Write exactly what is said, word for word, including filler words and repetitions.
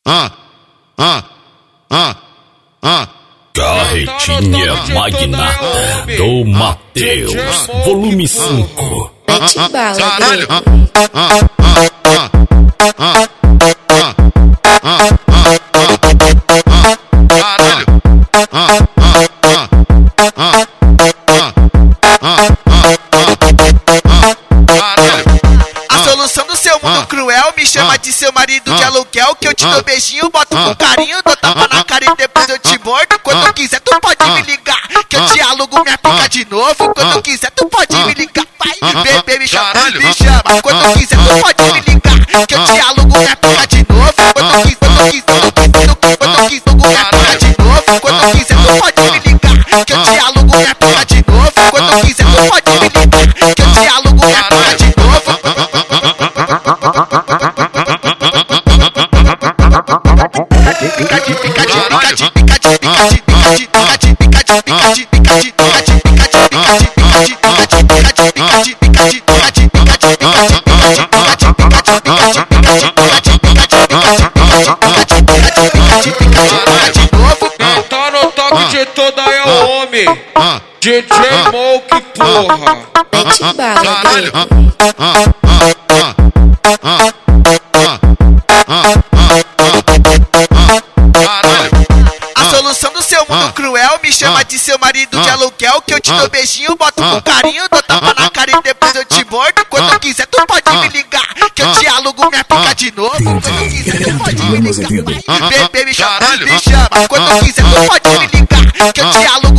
ah, ah, ah, ah. Carretinha magnata do Mateus, volume cinco. Mete bala, Caralho. A solução do seu mundo cruel me chama de seu marido de aluguel, que eu te dou beijinho, boto com carinho, dou tapa na cara e depois eu te mordo. Quando quiser tu pode me ligar, que eu te alugo minha pica de novo. Quando quiser tu pode me ligar, vai, bebê me chama, me chama. Quando quiser tu pode me ligar, que eu te alugo minha pica de novo. Quando quiser, quando quiser, quando quiser, quando quiser, alugo minha pica de novo. Quando quiser tu pode me ligar, que eu te alugo minha pica de novo. Quando quiser tu pode me ligar, que eu te alugo minha pica de novo. Tá no toque de toda é o homem, D J Moke, porra. mete bala, Caralho. A solução do seu mundo cruel me chama de seu marido de aluguel, que eu te dou beijinho, boto com carinho, dou tapa na cara e depois eu te mordo. Quando quiser tu pode me ligar, que eu te alugo minha pica de novo. Quando quiser tu pode me ligar, vai, bebê me chama, me chama. Quando quiser tu pode me ligar, que eu te alugo